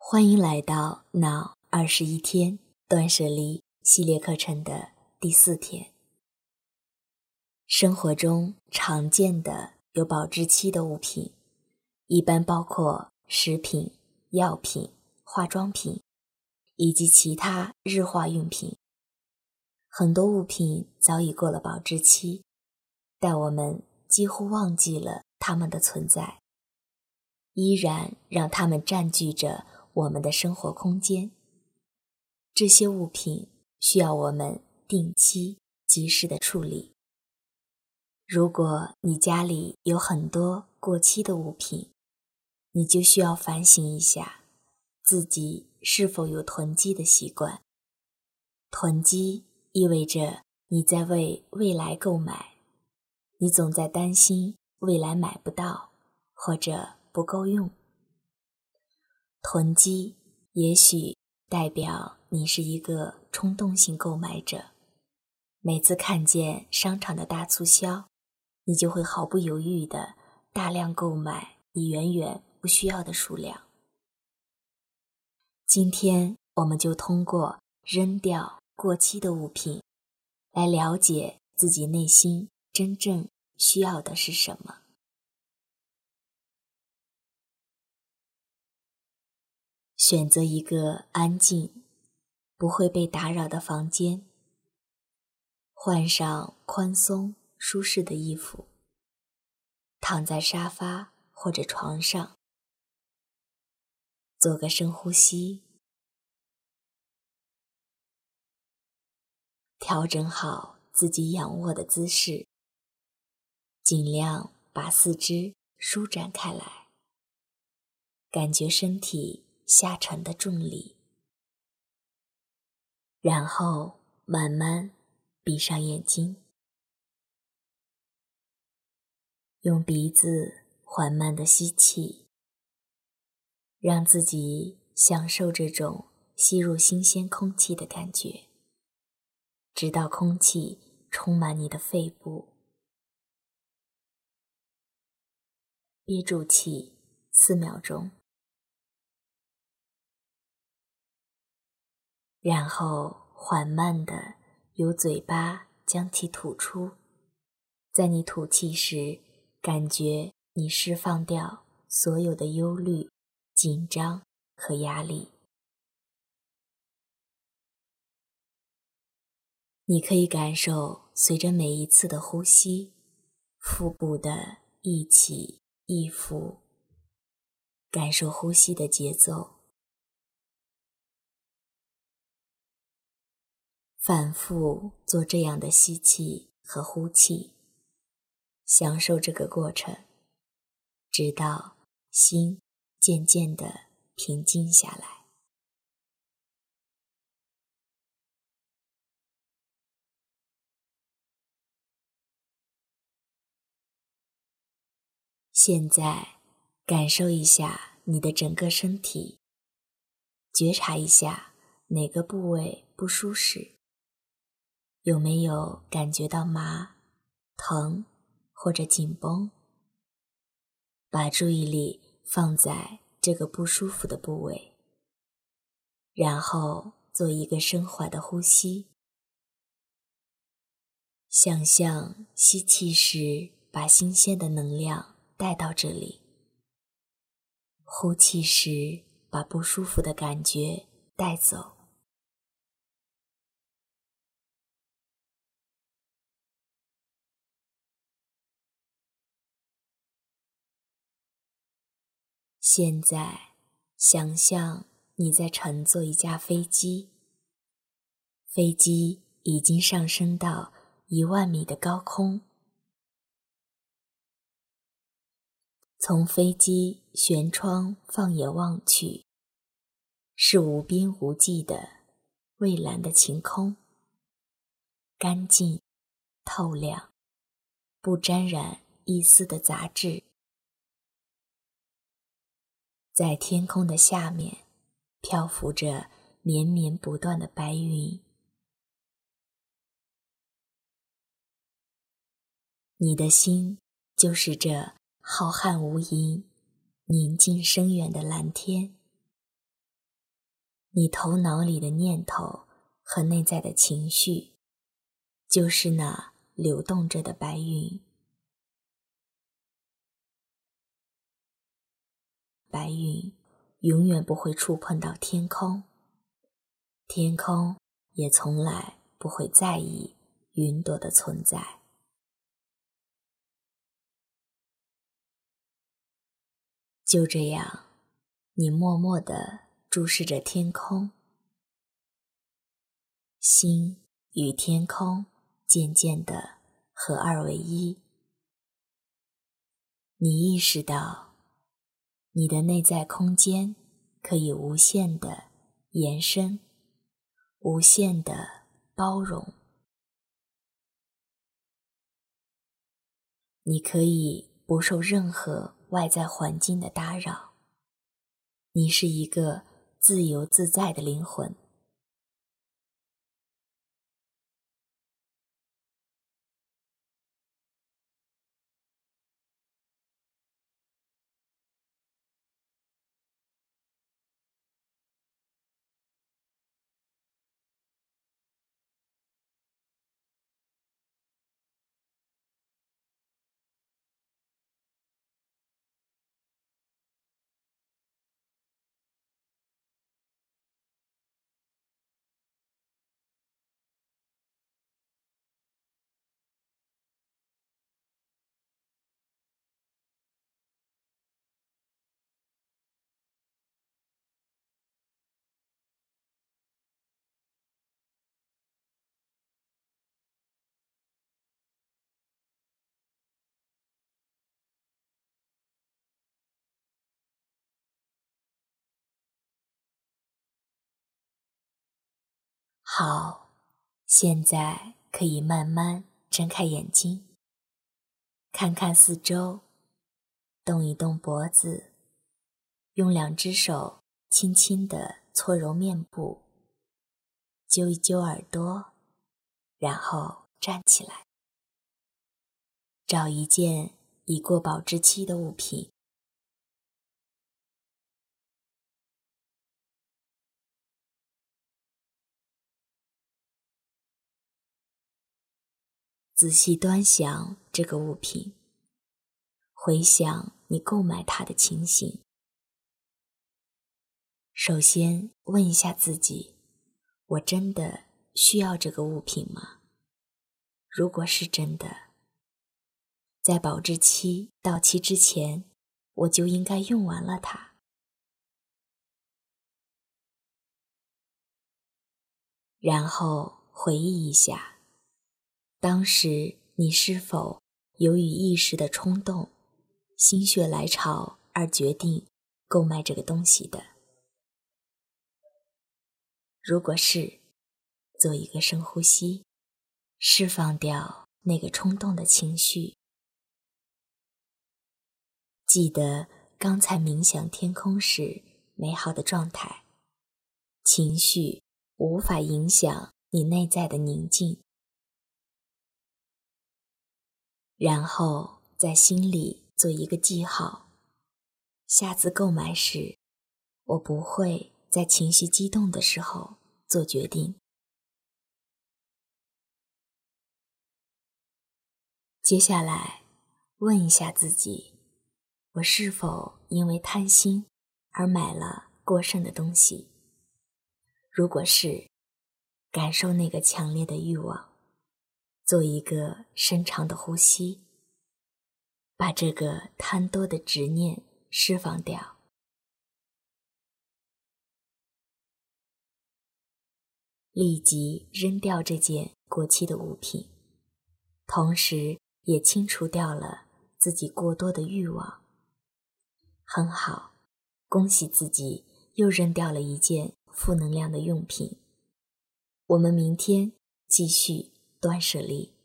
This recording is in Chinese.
欢迎来到脑21天断舍离系列课程的第4天。生活中常见的有保质期的物品，一般包括食品、药品、化妆品以及其他日化用品。很多物品早已过了保质期，但我们几乎忘记了它们的存在，依然让它们占据着我们的生活空间。这些物品需要我们定期及时的处理。如果你家里有很多过期的物品，你就需要反省一下，自己是否有囤积的习惯。囤积意味着你在为未来购买，你总在担心未来买不到，或者不够用。囤积也许代表你是一个冲动性购买者，每次看见商场的大促销，你就会毫不犹豫地大量购买你远远不需要的数量。今天我们就通过扔掉过期的物品，来了解自己内心真正需要的是什么。选择一个安静、不会被打扰的房间，换上宽松、舒适的衣服，躺在沙发或者床上，做个深呼吸，调整好自己仰卧的姿势，尽量把四肢舒展开来，感觉身体下沉的重力，然后慢慢闭上眼睛，用鼻子缓慢地吸气，让自己享受这种吸入新鲜空气的感觉，直到空气充满你的肺部。憋住气4秒钟，然后缓慢地由嘴巴将气吐出。在你吐气时，感觉你释放掉所有的忧虑、紧张和压力。你可以感受随着每一次的呼吸，腹部的一起一伏，感受呼吸的节奏。反复做这样的吸气和呼气，享受这个过程，直到心渐渐地平静下来。现在感受一下你的整个身体，觉察一下哪个部位不舒适，有没有感觉到麻、疼或者紧绷？把注意力放在这个不舒服的部位，然后做一个深缓的呼吸。想象吸气时把新鲜的能量带到这里，呼气时把不舒服的感觉带走。现在想象你在乘坐一架飞机，飞机已经上升到10000米的高空。从飞机舷窗放眼望去，是无边无际的蔚蓝的晴空，干净、透亮，不沾染一丝的杂质。在天空的下面漂浮着绵绵不断的白云。你的心就是这浩瀚无垠、宁静深远的蓝天。 你头脑里的念头和内在的情绪，就是那流动着的白云。白云永远不会触碰到天空，天空也从来不会在意云朵的存在。就这样，你默默地注视着天空，心与天空渐渐地合二为一。你意识到，你的内在空间可以无限地延伸，无限地包容。你可以不受任何外在环境的打扰，你是一个自由自在的灵魂。好，现在可以慢慢睁开眼睛，看看四周，动一动脖子，用2只手轻轻地搓揉面部，揪一揪耳朵，然后站起来，找一件已过保质期的物品，仔细端详这个物品，回想你购买它的情形。首先问一下自己，我真的需要这个物品吗？如果是真的，在保质期到期之前，我就应该用完了它。然后回忆一下，当时你是否由于一时的冲动，心血来潮而决定购买这个东西的？如果是，做一个深呼吸，释放掉那个冲动的情绪。记得刚才冥想天空时美好的状态，情绪无法影响你内在的宁静。然后在心里做一个记号，下次购买时，我不会在情绪激动的时候做决定。接下来问一下自己，我是否因为贪心而买了过剩的东西？如果是，感受那个强烈的欲望，做一个深长的呼吸，把这个贪多的执念释放掉。立即扔掉这件过期的物品，同时也清除掉了自己过多的欲望。很好，恭喜自己又扔掉了一件负能量的用品。我们明天继续断舍离。